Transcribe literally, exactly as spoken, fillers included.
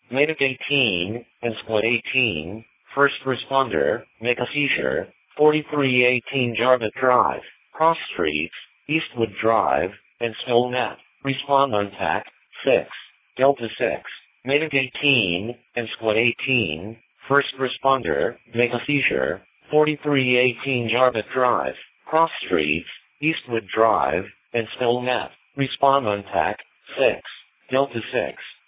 Medic eighteen, and Squad eighteen, First Responder, make a seizure, forty-three eighteen Jarvis Drive, Cross Streets, Eastwood Drive, and Stillnet. Respond on T A C, six, Delta six. Medic eighteen, and Squad eighteen, First Responder, make a seizure, forty-three eighteen Jarvis Drive, Cross Streets, Eastwood Drive, and Stillnet. Respond on T A C, six, Delta six.